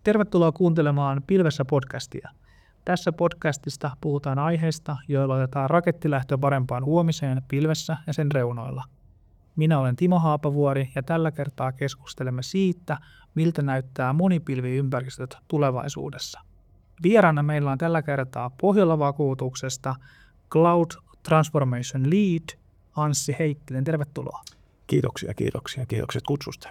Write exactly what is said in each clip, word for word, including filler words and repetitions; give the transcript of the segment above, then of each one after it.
Tervetuloa kuuntelemaan Pilvessä podcastia. Tässä podcastista puhutaan aiheista, joilla otetaan rakettilähtö parempaan huomiseen pilvessä ja sen reunoilla. Minä olen Timo Haapavuori ja tällä kertaa keskustelemme siitä, miltä näyttää monipilviympäristöt tulevaisuudessa. Vieraana meillä on tällä kertaa Pohjola-vakuutuksesta Cloud Transformation Lead Anssi Heikkinen. Tervetuloa. Kiitoksia, kiitoksia. Kiitokset kutsusta.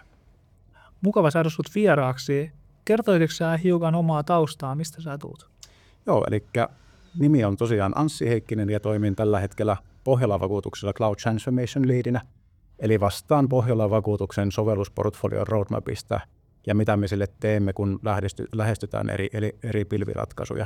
Mukava saada sut vieraaksi. Kertoisitko sä hiukan omaa taustaa, mistä sä tuut? Joo, eli nimi on tosiaan Anssi Heikkinen ja toimin tällä hetkellä Pohjola-vakuutuksella Cloud Transformation Leadinä. Eli vastaan Pohjola-vakuutuksen sovellusportfolion roadmapista ja mitä me sille teemme, kun lähestytään eri, eri, eri pilviratkaisuja.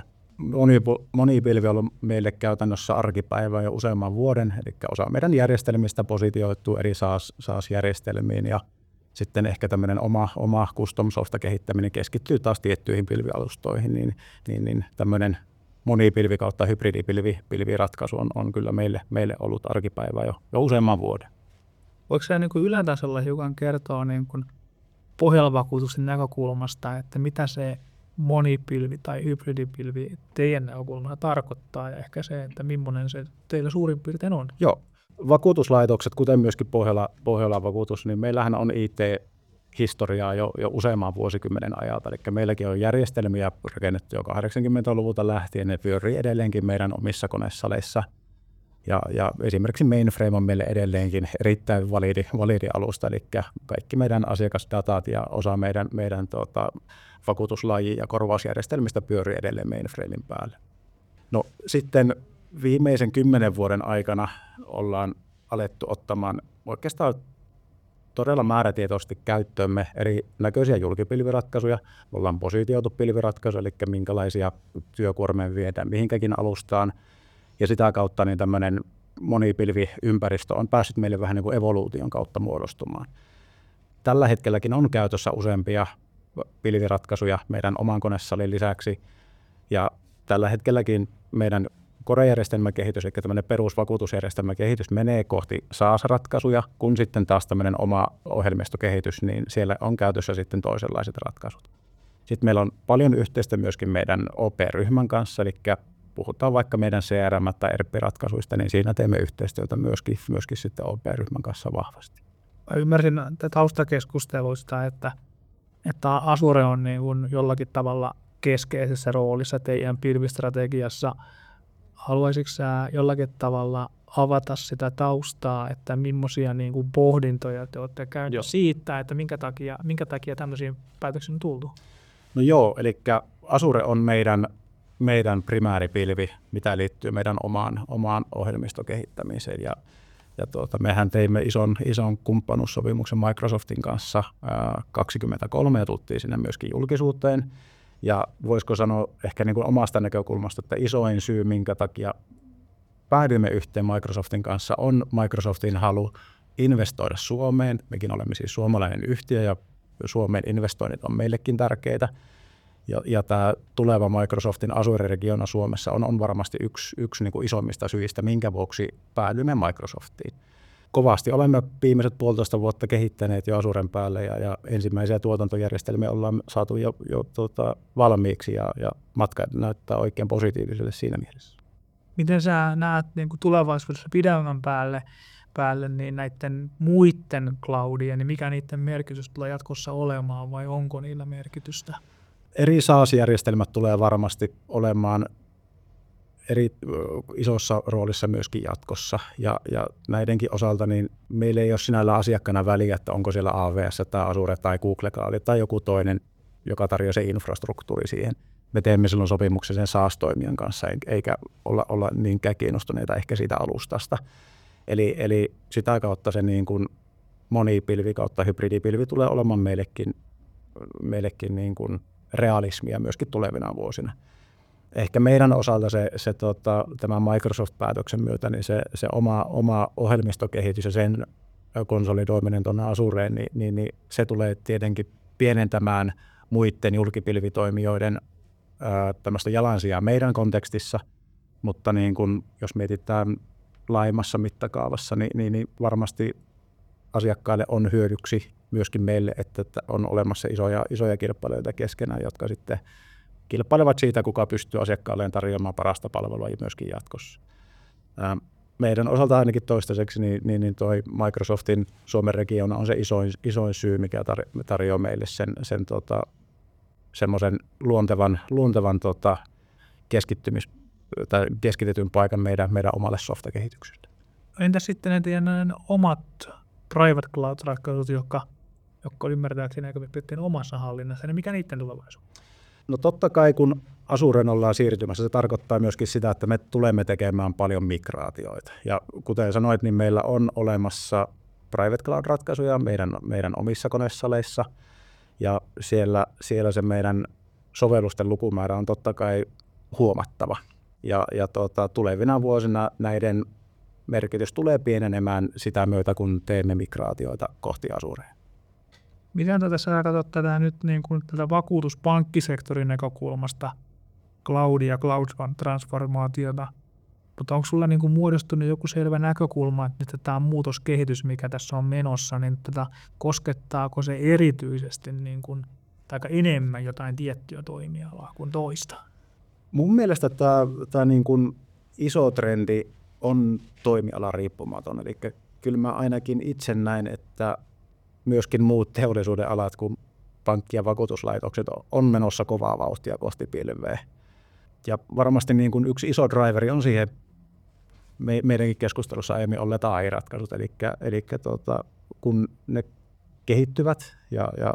Monipilvi on ollut meille käytännössä arkipäivää jo useamman vuoden, eli osa meidän järjestelmistä positioituu eri SaaS, SaaS-järjestelmiin ja sitten ehkä tämmöinen oma, oma custom softa kehittäminen keskittyy taas tiettyihin pilvialustoihin, niin, niin, niin tämmöinen monipilvi kautta hybridipilvi pilviratkaisu on, on kyllä meille, meille ollut arkipäivää jo, jo useamman vuoden. Voiko sä niin kuin ylätasolla hiukan kertoa niin kuin Pohjola-vakuutuksen näkökulmasta, että mitä se monipilvi tai hybridipilvi teidän näkökulmasta tarkoittaa ja ehkä se, että millainen se teillä suurin piirtein on? Joo. Vakuutuslaitokset, kuten myöskin Pohjola, Pohjola-vakuutus, niin meillähän on I T-historiaa jo, jo useamman vuosikymmenen ajalta. Eli meilläkin on järjestelmiä rakennettu jo kahdeksankymmentäluvulta lähtien, ne pyörii edelleenkin meidän omissa konesaleissa. Ja, ja esimerkiksi mainframe on meille edelleenkin erittäin validi, validi alusta, eli kaikki meidän asiakasdatat ja osa meidän, meidän tuota, vakuutuslaji- ja korvausjärjestelmistä pyörii edelleen mainframein päälle. No sitten viimeisen kymmenen vuoden aikana ollaan alettu ottamaan oikeastaan todella määrätietoisesti käyttöömme eri näköisiä julkipilviratkaisuja. Me ollaan positioitu pilviratkaisu, eli minkälaisia työkuormia viedään mihinkäkin alustaan. Ja sitä kautta niin tämmöinen monipilviympäristö on päässyt meille vähän niin kuin evoluution kautta muodostumaan. Tällä hetkelläkin on käytössä useampia pilviratkaisuja meidän oman konesalin lisäksi. Ja tällä hetkelläkin meidän core-järjestelmäkehitys, eli tämmöinen perusvakuutusjärjestelmäkehitys menee kohti SaaS-ratkaisuja, kun sitten taas tämmöinen oma ohjelmistokehitys, niin siellä on käytössä sitten toisenlaiset ratkaisut. Sitten meillä on paljon yhteistä myöskin meidän O P-ryhmän kanssa, eli puhutaan vaikka meidän C R M- tai E R P-ratkaisuista, niin siinä teemme yhteistyötä myöskin, myöskin sitten O P-ryhmän kanssa vahvasti. Mä ymmärsin taustakeskusteluista, että, että Azure on niin kuin jollakin tavalla keskeisessä roolissa teidän pilvistrategiassa. Haluaisitko sä jollakin tavalla avata sitä taustaa, että millaisia niin kuin pohdintoja te olette käyneet siitä, että minkä takia, minkä takia tämmöisiin päätöksiin on tultu? No joo, eli Azure on meidän, meidän primääripilvi, mitä liittyy meidän omaan, omaan ohjelmistokehittämiseen. Ja, ja tuota, mehän teimme ison, ison kumppanuussopimuksen Microsoftin kanssa ää, kaksikymmentäkolme ja tultiin sinne myöskin julkisuuteen. Ja voisiko sanoa ehkä niin kuin omasta näkökulmasta, että isoin syy, minkä takia päädyimme yhteen Microsoftin kanssa, on Microsoftin halu investoida Suomeen. Mekin olemme siis suomalainen yhtiö ja Suomen investoinnit on meillekin tärkeitä. Ja, ja tämä tuleva Microsoftin Azure-regiona Suomessa on, on varmasti yksi, yksi niin kuin isommista syistä, minkä vuoksi päädyimme Microsoftiin. Kovasti olemme viimeiset puolitoista vuotta kehittäneet jo Azuren päälle ja, ja ensimmäisiä tuotantojärjestelmiä ollaan saatu jo, jo tuota, valmiiksi ja, ja matka näyttää oikein positiiviselle siinä mielessä. Miten sä näet niin kuin tulevaisuudessa pidemmän päälle, päälle niin näiden muiden cloudien, niin mikä niiden merkitys tulee jatkossa olemaan vai onko niillä merkitystä? Eri SaaS-järjestelmät tulee varmasti olemaan eri isossa roolissa myöskin jatkossa, ja, ja näidenkin osalta niin meillä ei ole sinällä asiakkaana väliä, että onko siellä A W S tai Azure tai Google Cloud tai joku toinen, joka tarjoaa se infrastruktuuri siihen. Me teemme silloin sopimuksen sen SaaS-toimijan kanssa, eikä olla, olla niinkään kiinnostuneita ehkä siitä alustasta. Eli, eli sitä kautta se niin kuin monipilvi kautta hybridipilvi tulee olemaan meillekin, meillekin niin kuin realismia myöskin tulevina vuosina. Ehkä meidän osalta se, se tota, tämän Microsoft-päätöksen myötä niin se, se oma, oma ohjelmistokehitys ja sen konsolidoiminen tuonne Azureen, niin, niin, niin se tulee tietenkin pienentämään muiden julkipilvitoimijoiden ää, tämmöistä jalansijaa meidän kontekstissa, mutta niin kun, jos mietitään laajemmassa mittakaavassa, niin, niin, niin varmasti asiakkaille on hyödyksi myöskin meille, että on olemassa isoja, isoja kilpailijoita keskenään, jotka sitten kilpailevat siitä, kuka pystyy asiakkaalleen tarjoamaan parasta palvelua myöskin jatkossa. Meidän osalta ainakin toistaiseksi niin, niin, niin toi Microsoftin Suomen regioona on se isoin, isoin syy, mikä tar- tarjoaa meille sen, sen tota, semmoisen luontevan, luontevan tota, keskittymis- tai keskitetyn paikan meidän, meidän omalle softakehitykselle. Entä sitten ne teidän omat private cloud-ratkaisut, jotka, jotka ymmärtääkseni aika pitkään omassa hallinnassa, niin mikä niiden tulevaisuus? No totta kai, kun Azuren ollaan siirtymässä, se tarkoittaa myöskin sitä, että me tulemme tekemään paljon migraatioita. Ja kuten sanoit, niin meillä on olemassa private cloud-ratkaisuja meidän, meidän omissa konesaleissa, ja siellä, siellä se meidän sovellusten lukumäärä on totta kai huomattava. Ja, ja tuota, tulevina vuosina näiden merkitys tulee pienenemään sitä myötä, kun teemme migraatioita kohti Azureen. Miten tässä katsot tätä nyt niin kuin tätä vakuutuspankkisektorin näkökulmasta, cloudia ja cloud-transformaatiota, mutta onko sulla niin kuin muodostunut joku selvä näkökulma, että tämä muutoskehitys, mikä tässä on menossa, niin tätä koskettaako se erityisesti niin kuin, tai enemmän jotain tiettyä toimialaa kuin toista? Mun mielestä tämä, tämä niin kuin iso trendi on toimiala riippumaton, eli kyllä mä ainakin itse näin, että myöskin muut teollisuuden alat kuin pankki- ja vakuutuslaitokset on menossa kovaa vauhtia kohti pilveä. Ja varmasti niin kuin yksi iso driveri on siihen me, meidänkin keskustelussa aiemmin olleet A I-ratkaisut, eli, eli tuota, kun ne kehittyvät ja, ja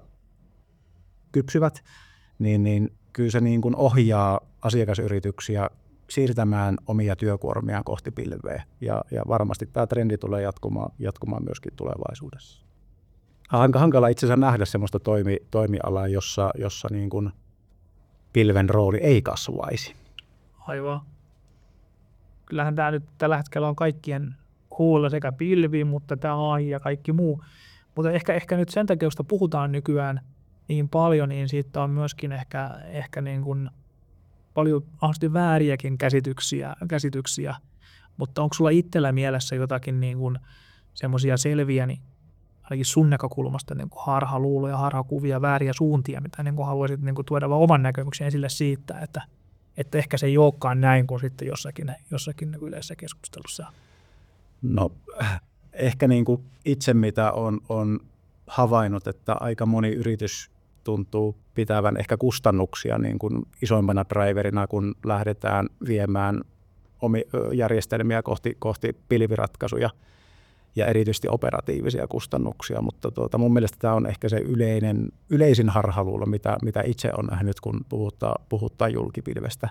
kypsyvät, niin, niin kyllä se niin kuin ohjaa asiakasyrityksiä siirtämään omia työkuormiaan kohti pilveä. Ja, ja varmasti tämä trendi tulee jatkumaan, jatkumaan myöskin tulevaisuudessa. Hankala itse asiassa nähdä sellaista toimi, toimialaa, jossa, jossa niin kuin pilven rooli ei kasvaisi. Aivan. Kyllähän tämä nyt tällä hetkellä on kaikkien huolella sekä pilvi, mutta tämä A I ja kaikki muu. Mutta ehkä, ehkä nyt sen takia, josta puhutaan nykyään niin paljon, niin siitä on myöskin ehkä, ehkä niin kuin paljon ahdosti vääriäkin käsityksiä, käsityksiä. Mutta onko sulla itsellä mielessä jotakin niin kuin semmoisia selviä, niin ainakin sun näkökulmasta niin kuin harhaluuloja, harhakuvia, vääriä suuntia, mitä niin kuin haluaisit niin kuin tuoda vaan oman näkemyksen esille siitä, että, että ehkä se ei olekaan näin kuin sitten jossakin, jossakin yleisessä keskustelussa. No ehkä niin kuin itse mitä on, on havainnut, että aika moni yritys tuntuu pitävän ehkä kustannuksia niin kuin isoimmana driverina, kun lähdetään viemään omi, järjestelmiä kohti, kohti pilviratkaisuja ja erityisesti operatiivisia kustannuksia, mutta tuota, mun mielestä tämä on ehkä se yleinen, yleisin harhaluulo, mitä, mitä itse olen nähnyt, kun puhutaan, puhutaan julkipilvestä.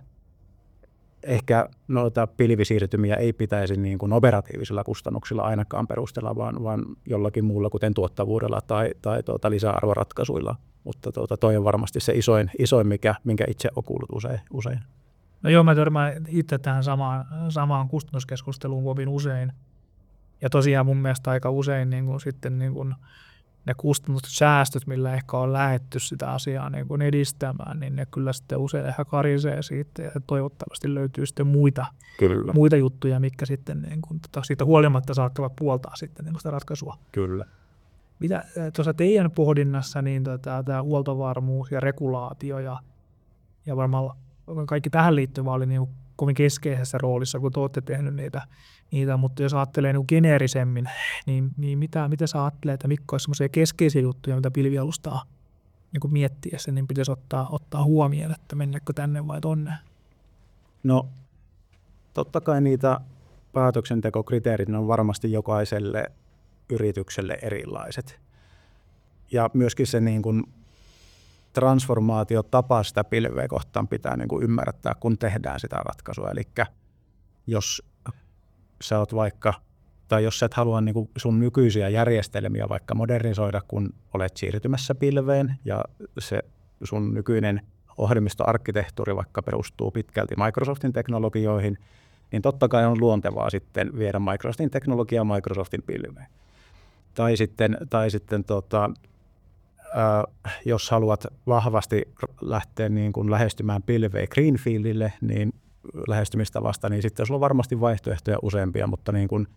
Ehkä noita pilvisiirtymiä ei pitäisi niin kuin operatiivisilla kustannuksilla ainakaan perustella, vaan, vaan jollakin muulla, kuten tuottavuudella tai, tai tuota lisäarvoratkaisuilla. Mutta tuota, toi on varmasti se isoin, isoin mikä, minkä itse olen kuullut usein. usein. No joo, mä törmään itse tähän samaan, samaan kustannuskeskusteluun kovin usein. Ja tosiaan mun mielestä aika usein niin kuin sitten niin kuin ne kustannussäästöt, millä ehkä on lähdetty sitä asiaa niin kuin edistämään, niin ne kyllä sitten usein ehkä karisee siitä ja toivottavasti löytyy sitten muita, kyllä. muita juttuja, mitkä sitten niin kuin, tota, siitä huolimatta saattavat puoltaa sitten niin kuin sitä ratkaisua. Kyllä. Mitä tuossa teidän pohdinnassa, niin tota, tämä huoltovarmuus ja regulaatio ja, ja varmaan kaikki tähän liittyvä oli niin kuin kovin keskeisessä roolissa, kun te olette tehnyt niitä, niitä mutta jos ajattelee niin geneerisemmin, niin, niin mitä, mitä sä ajattelee, että mitkä olisi semmoisia keskeisiä juttuja, mitä pilvialustaa niin miettiessä, niin pitäisi ottaa, ottaa huomioon, että mennäkö tänne vai tonne? No totta kai niitä päätöksentekokriteerit on varmasti jokaiselle yritykselle erilaiset. Ja myöskin se niin kuin transformaatiotapa sitä pilveä kohtaan pitää niin kuin ymmärtää, kun tehdään sitä ratkaisua. Eli jos sä oot vaikka, tai jos sä et halua niin kuin sun nykyisiä järjestelmiä vaikka modernisoida, kun olet siirtymässä pilveen, ja se sun nykyinen ohjelmistoarkkitehtuuri vaikka perustuu pitkälti Microsoftin teknologioihin, niin totta kai on luontevaa sitten viedä Microsoftin teknologiaa Microsoftin pilveen. Tai sitten, tai sitten tota, ää, jos haluat vahvasti lähteä niin kuin lähestymään pilveä Greenfieldille, niin lähestymistavasta, niin sitten sulla on varmasti vaihtoehtoja useampia, mutta niin kuin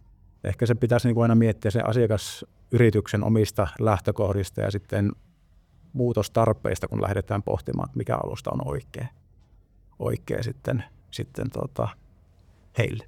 ehkä se pitäisi niin kuin aina miettiä sen asiakasyrityksen omista lähtökohdista ja sitten muutostarpeista, kun lähdetään pohtimaan, että mikä alusta on oikea, oikea sitten, sitten tota, heille.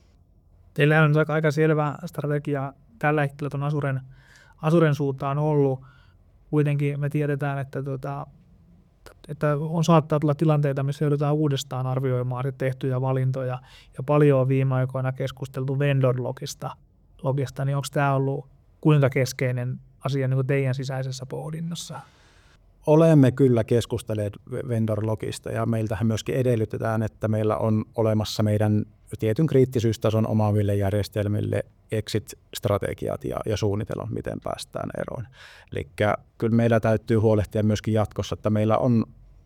Teillä on aika selvä strategia tällä hetkellä tuon Azuren, Azuren suuntaan ollut. Kuitenkin me tiedetään, että, tuota, että on saattaa tulla tilanteita, missä joudutaan uudestaan arvioimaan tehtyjä valintoja. Ja paljon on viime aikoina keskusteltu vendor-logista. Logista, niin onko tämä ollut kuinka keskeinen asia niin kuin teidän sisäisessä pohdinnassa? Olemme kyllä keskustelleet vendor-logista ja meiltähän myöskin edellytetään, että meillä on olemassa meidän tietyn kriittisyystason omaaville järjestelmille exit-strategiat ja, ja suunnitelmat, miten päästään eroon. Eli kyllä meillä täytyy huolehtia myöskin jatkossa, että meillä on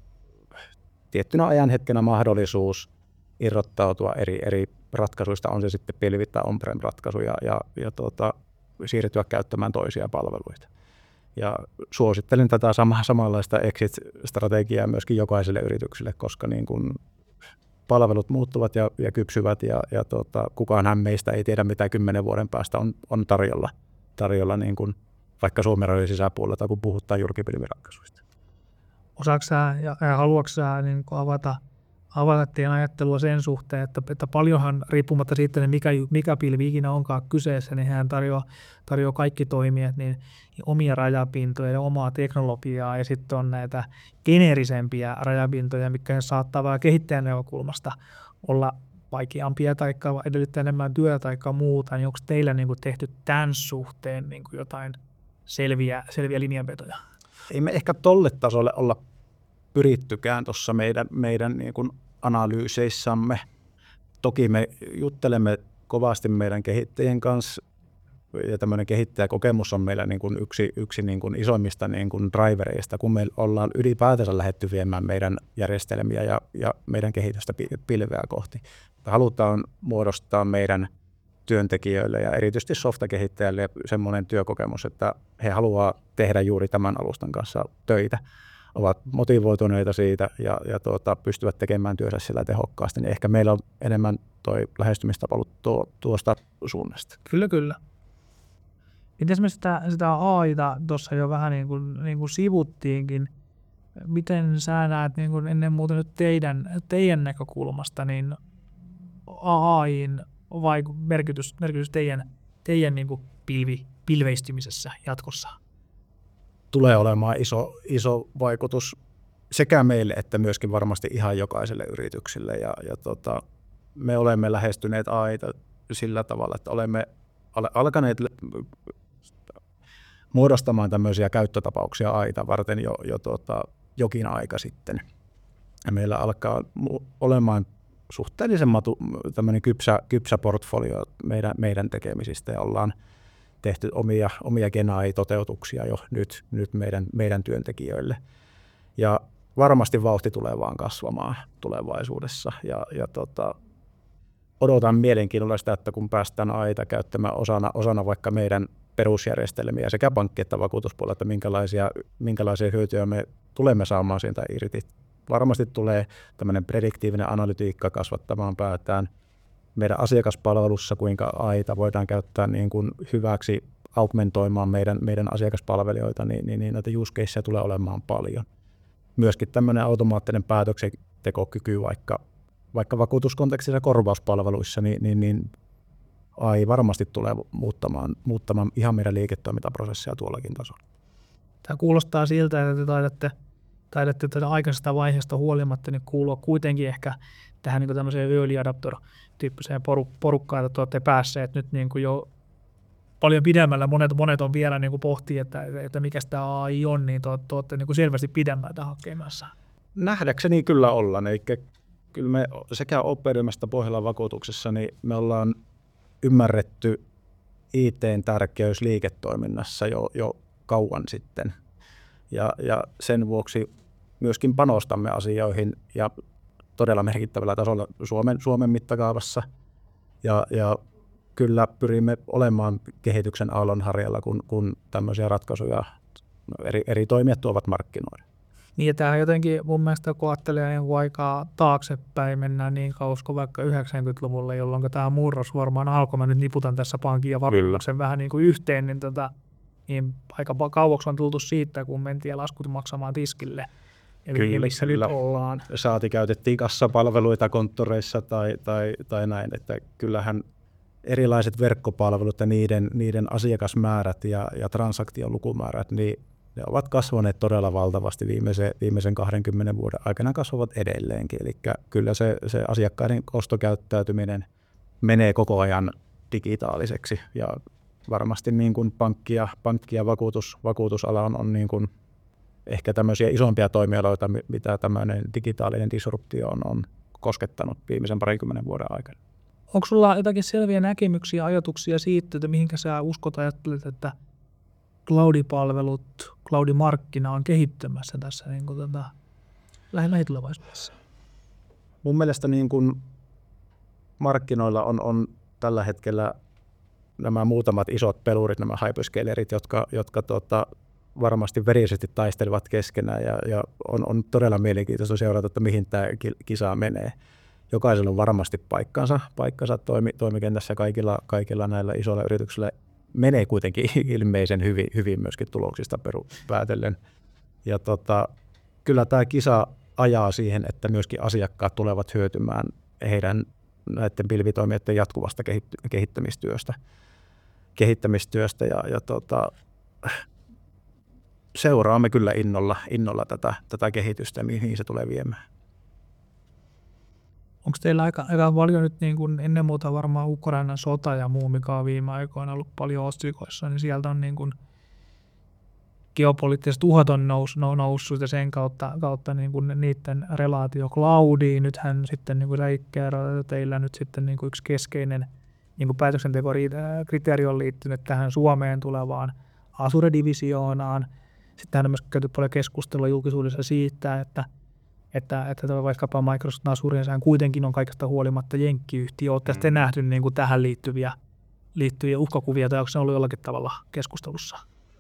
tiettynä ajanhetkenä mahdollisuus irrottautua eri, eri ratkaisuista, on se sitten pilvi- tai on-prem ratkaisuja ja, ja tuota, siirtyä käyttämään toisia palveluita. Ja suosittelen tätä sama, samanlaista exit-strategiaa myöskin jokaiselle yritykselle, koska niin kuin palvelut muuttuvat ja, ja kypsyvät ja, ja tota, kukaanhan meistä ei tiedä, mitä kymmenen vuoden päästä on, on tarjolla, tarjolla niin kuin vaikka Suomen rajojen sisäpuolelta, kun puhutaan julkipilviratkaisuista. Osaatko sä ja, ja haluatko sä niin avata, avata teidän ajattelua sen suhteen, että, että paljonhan riippumatta siitä, niin mikä, mikä pilvi ikinä onkaan kyseessä, niin hän tarjoaa, tarjoaa kaikki toimijat niin, niin omia rajapintoja ja omaa teknologiaa ja sitten on näitä geneerisempiä rajapintoja, mitkä saattaa vähän kehittäjän näkökulmasta olla vaikeampia tai edellyttää enemmän työtä tai muuta, niin onko teillä niin kuin tehty tämän suhteen niin kuin jotain selviä, selviä linjanvetoja? Ei me ehkä tolle tasolle olla pyrittykään tuossa meidän, meidän niin kuin analyyseissamme. Toki me juttelemme kovasti meidän kehittäjien kanssa ja tämmöinen kehittäjäkokemus on meillä niin kuin yksi, yksi niin kuin isoimmista niin kuin drivereista, kun me ollaan ylipäätänsä lähdetty viemään meidän järjestelmiä ja, ja meidän kehitystä pilveä kohti. Halutaan muodostaa meidän työntekijöille ja erityisesti softakehittäjille semmoinen työkokemus, että he haluaa tehdä juuri tämän alustan kanssa töitä, ovat motivoituneita siitä ja, ja tuota, pystyvät tekemään työnsä sillä tehokkaasti, niin ehkä meillä on enemmän toi lähestymistapa ollut tuo, tuosta suunnasta. Kyllä, kyllä. Miten me sitä, sitä A I:ta tuossa jo vähän niin kuin, niin kuin sivuttiinkin, miten sä näet niin kuin ennen muuta nyt teidän, teidän näkökulmasta niin A I:n vaiku- merkitys, merkitys teidän, teidän niin kuin pilvi, pilveistymisessä jatkossa? Tulee olemaan iso, iso vaikutus sekä meille että myöskin varmasti ihan jokaiselle yritykselle. Ja, ja tota, me olemme lähestyneet A I:ta sillä tavalla, että olemme alkaneet muodostamaan tämmöisiä käyttötapauksia A I:ta varten jo, jo tota, jokin aika sitten. Ja meillä alkaa olemaan suhteellisen matu, tämmöinen kypsä, kypsä portfolio meidän, meidän tekemisistä ja ollaan tehty omia, omia Gen A I-toteutuksia jo nyt, nyt meidän, meidän työntekijöille. Ja varmasti vauhti tulee vaan kasvamaan tulevaisuudessa. Ja, ja tota, odotan mielenkiinnolla sitä, että kun päästään A I:ta käyttämään osana, osana vaikka meidän perusjärjestelmiä sekä pankki- että vakuutuspuolella, että minkälaisia, minkälaisia hyötyjä me tulemme saamaan siitä irti. Varmasti tulee tämmöinen prediktiivinen analytiikka kasvattamaan päätään meidän asiakaspalvelussa, kuinka A I:ta voidaan käyttää niin kuin hyväksi augmentoimaan meidän, meidän asiakaspalvelijoita, niin, niin, niin näitä use caseja tulee olemaan paljon. Myöskin tämmöinen automaattinen päätöksentekokyky vaikka, vaikka vakuutuskontekstissa korvauspalveluissa, niin, niin, niin A I varmasti tulee muuttamaan, muuttamaan ihan meidän liiketoimintaprosesseja tuollakin tasolla. Tämä kuulostaa siltä, että te taidatte, taidatte tätä aikaisesta vaiheesta huolimatta niin kuulua kuitenkin ehkä tähän niin tämmöiseen early adapter-tyyppiseen porukkaan, että olette päässeet nyt niin kuin jo paljon pidemmällä. Monet, monet on vielä niin kuin pohtii, että, että mikä tämä A I on, niin te olette niin kuin selvästi pidemmältä hakemassa. Nähdäkseni kyllä ollaan. Eli kyllä me sekä Operiumasta Pohjolan vakuutuksessa, niin me ollaan ymmärretty I T:n tärkeys liiketoiminnassa jo, jo kauan sitten. Ja, ja sen vuoksi myöskin panostamme asioihin ja todella merkittävällä tasolla Suomen, Suomen mittakaavassa. Ja, ja kyllä pyrimme olemaan kehityksen aallonharjalla, kun, kun tämmöisiä ratkaisuja eri, eri toimijat tuovat markkinoille. Niin, ja tämähän jotenkin mun mielestä, kun ajattelee niin aikaa taaksepäin, mennään niin kausko vaikka yhdeksänkymmentäluvulle, jolloin tämä murros varmaan alkoi. Mä nyt niputan tässä pankin ja vakuutuksen vähän niin kuin yhteen, niin, tota, niin aika kauaksi on tultu siitä, kun mentiin laskut maksamaan tiskille. Eli kyllä, missä kyllä. nyt ollaan. Saati käytettiin kassapalveluita konttoreissa tai, tai, tai näin, että kyllähän erilaiset verkkopalvelut ja niiden, niiden asiakasmäärät ja, ja transaktiolukumäärät, niin ne ovat kasvaneet todella valtavasti viimeisen, viimeisen kahdenkymmenen vuoden aikana, kasvavat edelleenkin. Eli kyllä se, se asiakkaiden ostokäyttäytyminen menee koko ajan digitaaliseksi ja varmasti niin kuin pankki ja, pankki ja vakuutus, vakuutusala on, on niin kuin ehkä tämmöisiä isompia toimialoita, mitä tämmöinen digitaalinen disruptio on, on koskettanut viimeisen parinkymmenen vuoden aikana. Onko sulla jotakin selviä näkemyksiä, ajatuksia siitä, että mihinkä sä uskot, ajattelet, että cloud-palvelut, cloud-markkina on kehittymässä tässä niin kuin tätä lähitulevaisuudessa? Mun mielestä niin kuin markkinoilla on, on tällä hetkellä nämä muutamat isot pelurit, nämä hyperscalerit, jotka, jotka tota, varmasti verisesti taistelevat keskenään ja, ja on, on todella mielenkiintoista seurata, että mihin tämä kisa menee. Jokaisella on varmasti paikkansa, paikkansa toimi, toimikentässä kaikilla, kaikilla näillä isoilla yrityksillä menee kuitenkin ilmeisen hyvin, hyvin myöskin tuloksista päätellen. Ja tota, kyllä tämä kisa ajaa siihen, että myöskin asiakkaat tulevat hyötymään heidän näiden pilvitoimijoiden jatkuvasta kehittämistyöstä, kehittämistyöstä ja, ja tota, seuraamme kyllä innolla, innolla tätä, tätä kehitystä, mihin se tulee viemään. Onko teillä aika, aika paljon nyt niin kuin ennen muuta varmaan Ukrainan sota ja muu, mikä on viime aikoina ollut paljon otsikoissa, niin sieltä on niin kuin geopoliittiset uhat on nous, noussut ja sen kautta, kautta niin kuin niiden relaatio cloudiin. Nythän sitten niin kuin teillä nyt sitten niin kuin yksi keskeinen niin kuin päätöksentekokriteeri on liittynyt tähän Suomeen tulevaan Azure-divisioonaan. Sitten on myös käyty paljon keskustelua julkisuudessa siitä, että Että, että vaikkapa Microsoft Azurehan kuitenkin on kaikesta huolimatta jenkkiyhtiö. Olette sitten nähty niin kuin tähän liittyviä, liittyviä uhkakuvia, tai onko se ollut jollakin tavalla keskustelussa?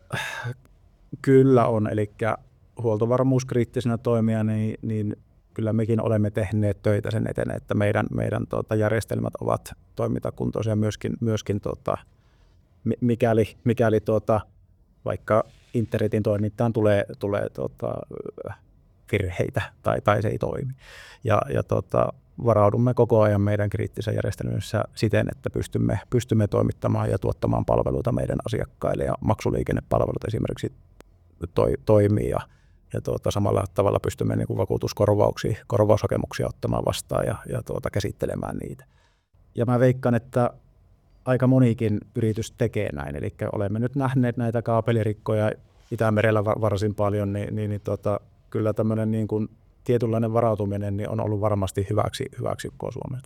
Kyllä on, eli huoltovarmuuskriittisenä toimia, niin, niin kyllä mekin olemme tehneet töitä sen eteen, että meidän, meidän tuota, järjestelmät ovat toimintakuntoisia myöskin, myöskin tuota, mikäli, mikäli tuota, vaikka internetin toimintaan tulee, tulee tuota, virheitä tai, tai se ei toimi. Ja, ja tota, varaudumme koko ajan meidän kriittisen järjestelmissä siten, että pystymme, pystymme toimittamaan ja tuottamaan palveluita meidän asiakkaille ja maksuliikennepalvelut esimerkiksi toi, toimii ja, ja tuota, samalla tavalla pystymme niin kuin vakuutuskorvauksia, korvaushakemuksia ottamaan vastaan ja, ja tuota, käsittelemään niitä. Ja mä veikkaan, että aika monikin yritys tekee näin, eli olemme nyt nähneet näitä kaapelirikkoja Itämerellä varsin paljon, niin, niin, niin tota, kyllä tämmöinen niin kuin tietynlainen varautuminen niin on ollut varmasti hyväksi, hyväksi koko Suomelle.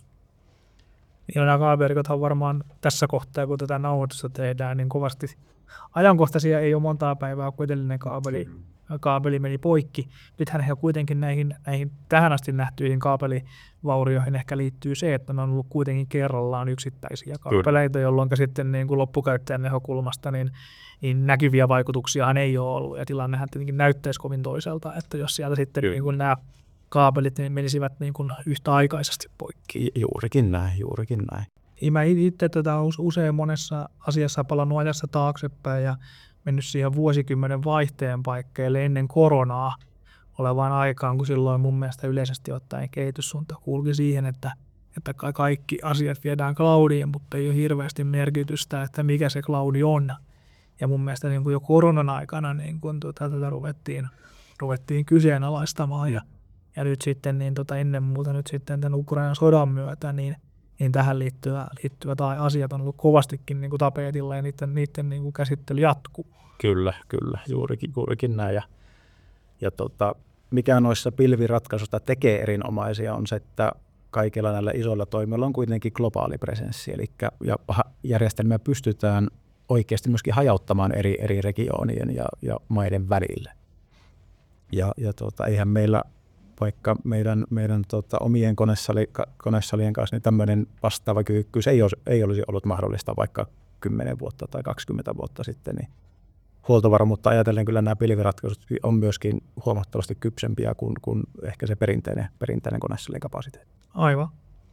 Ja nämä kaapelirikothan varmaan tässä kohtaa, kun tätä nauhoitusta tehdään, niin kovasti ajankohtaisia ei ole montaa päivää, kun edellinen kaapeli, kaapeli meni poikki. Nythän he kuitenkin näihin, näihin tähän asti nähtyihin kaapelivaurioihin ehkä liittyy se, että ne on ollut kuitenkin kerrallaan yksittäisiä kaapeleita, jolloin sitten niin kuin loppukäyttäjän näkökulmasta niin niin näkyviä vaikutuksiahan ei ole ollut, ja tilannehan tietenkin näyttäisi kovin toiselta, että jos sieltä sitten niin kuin nämä kaapelit niin menisivät niin kuin yhtäaikaisesti poikki. Juurikin näin, juurikin näin. Mä itse tätä usein monessa asiassa palannut ajassa taaksepäin ja mennyt siihen vuosikymmenen vaihteen paikkeelle ennen koronaa olevaan aikaan, kun silloin mun mielestä yleisesti ottaen kehityssuunta kulki siihen, että, että kaikki asiat viedään cloudiin, mutta ei ole hirveästi merkitystä, että mikä se cloudi on. Ja mun mielestä niin kuin jo koronan aikana niin kuin tuota, tätä ruvettiin, ruvettiin kyseenalaistamaan. Ja, ja nyt sitten niin tota, ennen muuta nyt sitten tämän Ukrainan sodan myötä niin, niin tähän liittyvät, liittyvät asiat on ollut kovastikin niin kuin tapetilla ja niiden, niiden niin kuin käsittely jatkuu. Kyllä, kyllä, juurikin, juurikin näin. Ja, ja tota, mikä noissa pilviratkaisuista tekee erinomaisia on se, että kaikilla näillä isoilla toimijoilla on kuitenkin globaali presenssi. Eli ja järjestelmiä pystytään oikeasti myöskin hajauttamaan eri, eri regioonien ja, ja maiden välille. Ja, ja tota, eihän meillä, vaikka meidän, meidän tota, omien konesali, konesalien kanssa, niin tämmöinen vastaava kyykkyys ei, olisi, ei olisi ollut mahdollista vaikka kymmenen vuotta tai kaksikymmentä vuotta sitten. Niin huoltovarmuutta ajatellen kyllä nämä pilviratkaisut on myöskin huomattavasti kypsempiä kuin, kuin ehkä se perinteinen, perinteinen konesallikapasiteetti. Aivan.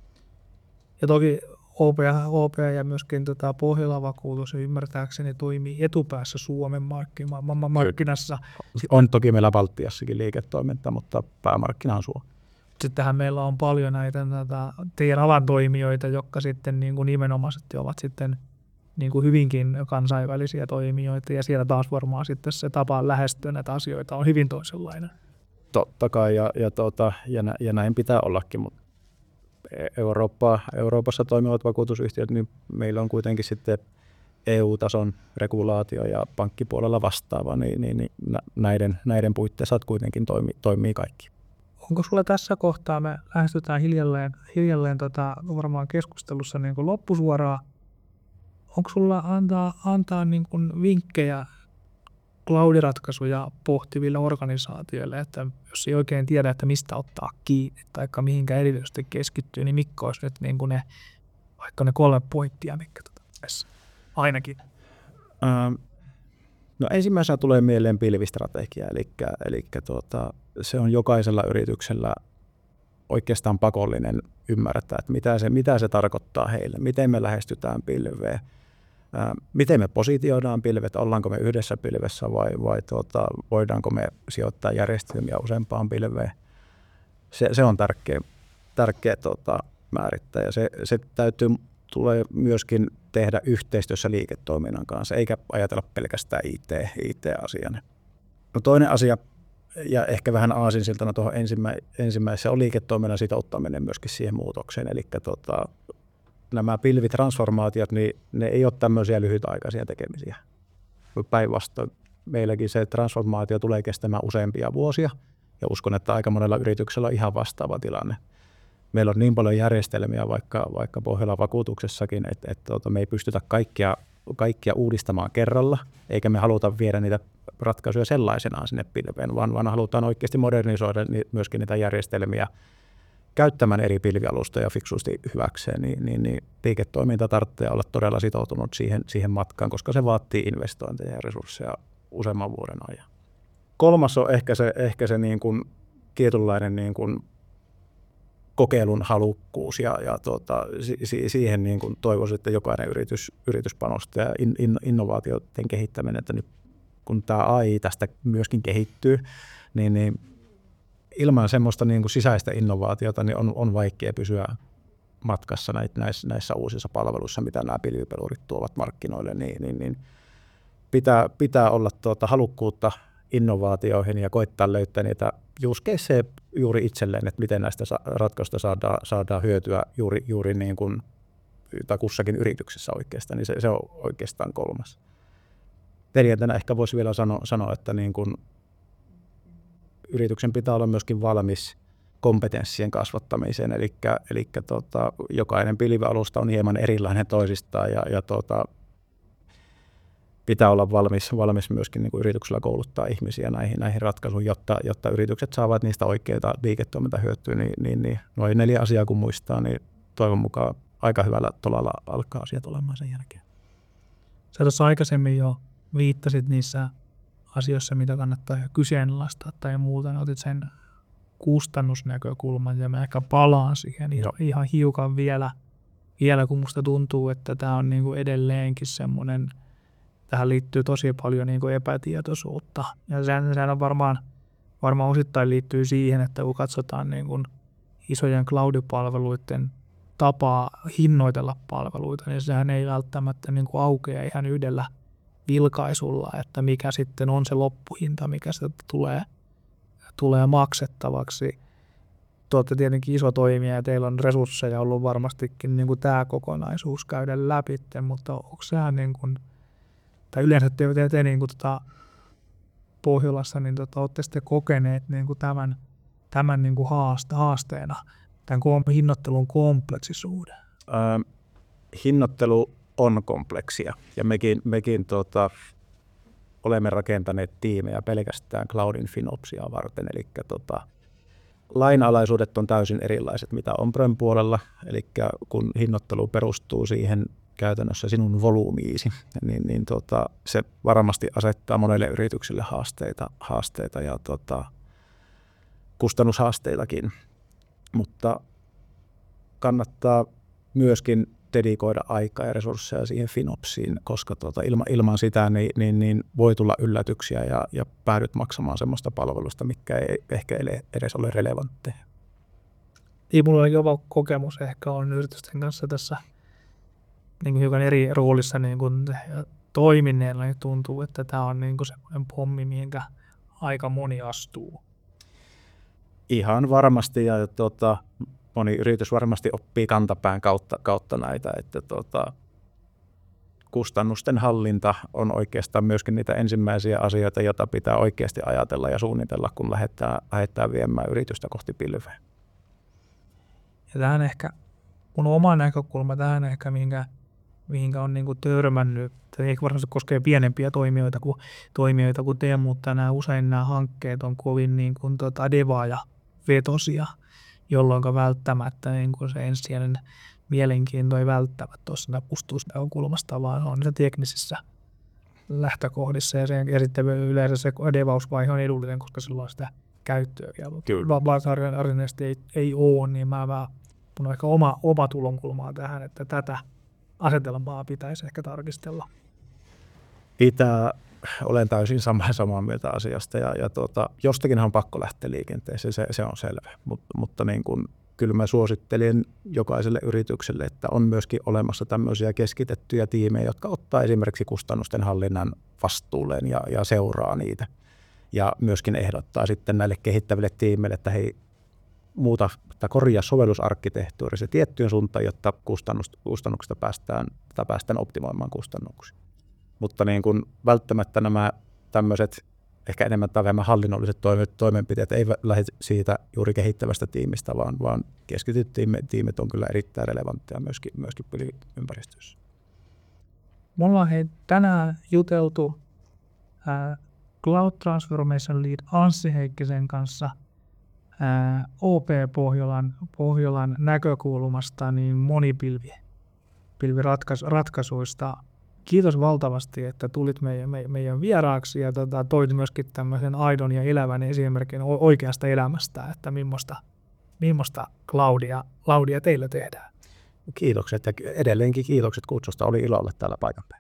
Ja toki O P A, O P A ja myöskin tota Pohjola-vakuutus ymmärtääkseni toimii etupäässä Suomen markkina, markkinassa. On toki meillä Baltiassakin liiketoiminta, mutta päämarkkina on Suomi. Sittenhän meillä on paljon näitä tätä, teidän alan toimijoita, jotka sitten niin kuin nimenomaisesti ovat sitten niin kuin hyvinkin kansainvälisiä toimijoita, ja siellä taas varmaan sitten se tapa lähestyä näitä asioita on hyvin toisenlainen. Totta kai, ja, ja, tuota, ja, nä, ja näin pitää ollakin, mutta Eurooppa, Euroopassa toimivat vakuutusyhtiöt, niin meillä on kuitenkin sitten E U-tason regulaatio ja pankkipuolella vastaava, niin, niin, niin näiden, näiden puitteissa kuitenkin toimii, toimii kaikki. Onko sulla tässä kohtaa, me lähestytään hiljalleen, hiljalleen tota, varmaan keskustelussa niin kuin loppusuoraa, onko sulla antaa, antaa niin kuin vinkkejä cloud-ratkaisuja pohtiville organisaatioille, että jos ei oikein tiedä, että mistä ottaa kiinni tai mihinkä erityisesti keskittyy, niin mitkä olisi nyt niin kuin ne, vaikka ne kolme pointtia, mitkä tota, ainakin? Ähm, no ensimmäisenä tulee mieleen pilvistrategia, eli, eli tuota, se on jokaisella yrityksellä oikeastaan pakollinen ymmärtää, että mitä se, mitä se tarkoittaa heille, miten me lähestytään pilveä, ää, miten me positioidaan pilvet, ollaanko me yhdessä pilvessä vai, vai tuota, voidaanko me sijoittaa järjestelmiä useampaan pilveen. Se, se on tärkeä, tärkeä tuota, määrittää ja se, se täytyy tulee myöskin tehdä yhteistyössä liiketoiminnan kanssa, eikä ajatella pelkästään I T, I T-asiana. No toinen asia, ja ehkä vähän aasinsiltana tuohon ensimmä, ensimmäisessä on liiketoiminnan sitouttaminen myöskin siihen muutokseen. Eli tota, nämä pilvitransformaatiot, niin ne ei ole tämmöisiä lyhytaikaisia tekemisiä. Päinvastoin meilläkin se transformaatio tulee kestämään useampia vuosia, ja uskon, että aika monella yrityksellä on ihan vastaava tilanne. Meillä on niin paljon järjestelmiä vaikka, vaikka Pohjola-vakuutuksessakin, että, että, että me ei pystytä kaikkia, kaikkia uudistamaan kerralla, eikä me haluta viedä niitä ratkaisuja sellaisenaan sinne pilveen, vaan, vaan halutaan oikeasti modernisoida myöskin niitä järjestelmiä käyttämään eri pilvialustoja fiksusti hyväkseen, niin, niin, niin liiketoiminta tarvitsee olla todella sitoutunut siihen, siihen matkaan, koska se vaatii investointeja ja resursseja useamman vuoden ajan. Kolmas on ehkä se, ehkä se niin kuin tietynlainen niin kuin kokeilun halukkuus ja, ja tuota, si, siihen niin kuin toivoisin, että jokainen yritys, yritys panostaa ja in, in, innovaatioiden kehittäminen, että nyt kun tämä A I tästä myöskin kehittyy, niin, niin ilman semmoista niin kuin sisäistä innovaatiota niin on, on vaikea pysyä matkassa näissä, näissä uusissa palveluissa, mitä nämä pilvipelurit tuovat markkinoille, niin, niin, niin pitää, pitää olla tuota halukkuutta innovaatioihin ja koittaa löytää niitä use caseja juuri itselleen, että miten näistä ratkaisuista saadaan, saadaan hyötyä juuri, juuri niin kuin tai kussakin yrityksessä oikeastaan, niin se, se on oikeastaan kolmas. Neljäntenä ehkä voisi vielä sano, sanoa, että niin kuin yrityksen pitää olla myöskin valmis kompetenssien kasvattamiseen, eli, eli tota, jokainen pilvialusta on hieman erilainen toisistaan ja, ja tota, pitää olla valmis, valmis myöskin niin kuin yrityksellä kouluttaa ihmisiä näihin, näihin ratkaisuihin, jotta, jotta yritykset saavat niistä oikeita liiketoimintahyötyä, niin, niin, niin noin neljä asiaa kun muistaa, niin toivon mukaan aika hyvällä tolalla alkaa asiat olemaan sen jälkeen. Sä tuossa aikaisemmin jo viittasit niissä asioissa, mitä kannattaa kyseenalaistaa tai muuta, niin otit sen kustannusnäkökulman ja mä ehkä palaan siihen ihan, ihan hiukan vielä, vielä, kun musta tuntuu, että tämä on niin kuin edelleenkin semmoinen, tähän liittyy tosi paljon niin kuin epätietoisuutta ja sehän, sehän on varmaan, varmaan osittain liittyy siihen, että kun katsotaan niin kuin isojen cloud-palveluiden tapaa hinnoitella palveluita, niin sehän ei välttämättä niin kuin aukea ihan yhdellä vilkaisulla, että mikä sitten on se loppuhinta, mikä sitten tulee, tulee maksettavaksi. Te olette tietenkin iso toimija ja teillä on resursseja ollut varmastikin niin kuin tämä kokonaisuus käydä läpi, mutta onko sehän niin kuin, tai yleensä te, te, te niin kuin tota Pohjolassa, niin tota, olette sitten kokeneet niin kuin tämän, tämän niin kuin haaste, haasteena, tämän hinnoittelun kompleksisuuden? Ähm, hinnoittelu on kompleksia ja mekin, mekin tota, olemme rakentaneet tiimejä pelkästään Cloudin FinOpsia varten, eli tota, lainalaisuudet on täysin erilaiset mitä on-prem puolella, eli kun hinnoittelu perustuu siihen käytännössä sinun volyymiisi, niin, niin tota, se varmasti asettaa monelle yritykselle haasteita, haasteita ja tota, kustannushaasteitakin, mutta kannattaa myöskin dedikoida aikaa ja resursseja siihen FinOpsiin, koska tuota, ilma, ilman sitä niin, niin, niin voi tulla yllätyksiä ja, ja päädyt maksamaan semmoista palvelusta, mikä ei ehkä edes ole relevantteja. Ei mulla ole jopa kokemus ehkä on yritysten kanssa tässä niin kuin hiukan eri roolissa niin kuin toimineella, niin tuntuu, että tämä on niin kuin semmoinen pommi, mihinkä aika moni astuu. Ihan varmasti, ja tuota, moni yritys varmasti oppii kantapään kautta, kautta näitä, että tuota, kustannusten hallinta on oikeastaan myöskin niitä ensimmäisiä asioita, joita pitää oikeasti ajatella ja suunnitella, kun lähdetään, lähdetään viemään yritystä kohti pilveä. Ja tähän ehkä, mun oma näkökulma tähän ehkä, mihinkä, mihinkä on niin kuin törmännyt, ei varmasti koskee pienempiä toimijoita kuin, toimijoita kuin te, mutta nämä, usein nämä hankkeet on kovin niin kuin tota devaaja vetosia, jolloin välttämättä niin kuin se ensisijainen mielenkiinto ei välttämättä ole siinä kustannusten vaan on se teknisissä lähtökohdissa ja, sen, ja sitten yleensä se devausvaihe on edullinen, koska silloin on sitä käyttöä. Vapaasarjallisesti ei, ei ole, niin mä, mä mun on ehkä oma, oma tulonkulmaa tähän, että tätä asetelmaa pitäisi ehkä tarkistella. Pitää, olen täysin samaa, samaa mieltä asiasta ja, ja tuota, jostakinhan on pakko lähteä liikenteeseen, se, se on selvä, Mut, mutta niin kun, kyllä mä suosittelen jokaiselle yritykselle, että on myöskin olemassa tämmöisiä keskitettyjä tiimejä, jotka ottaa esimerkiksi kustannusten hallinnan vastuulleen ja, ja seuraa niitä. Ja myöskin ehdottaa sitten näille kehittäville tiimeille, että hei, muuta tai korjaa sovellusarkkitehtuuri se tiettyyn suuntaan, jotta kustannuksista päästään, tai päästään optimoimaan kustannuksia. Mutta niin kuin välttämättä nämä tämmöiset ehkä enemmän tai vähemmän hallinnolliset toimenpiteet ei lähde siitä juuri kehittävästä tiimistä, vaan, vaan keskityt tiimit on kyllä erittäin relevantteja myöskin, myöskin ympäristössä. Mulla on hei, tänään juteltu ää, Cloud Transformation Lead Anssi Heikkisen kanssa ää, O P Pohjolan, Pohjolan näkökulmasta niin monipilviratkaisuista. Kiitos valtavasti, että tulit meidän, meidän vieraaksi ja tota, toit myöskin tämmöisen aidon ja elävän esimerkin oikeasta elämästä, että millaista, millaista cloudia, cloudia teillä tehdään. Kiitokset ja edelleenkin kiitokset kutsusta. Oli ilo olla täällä paikan päällä.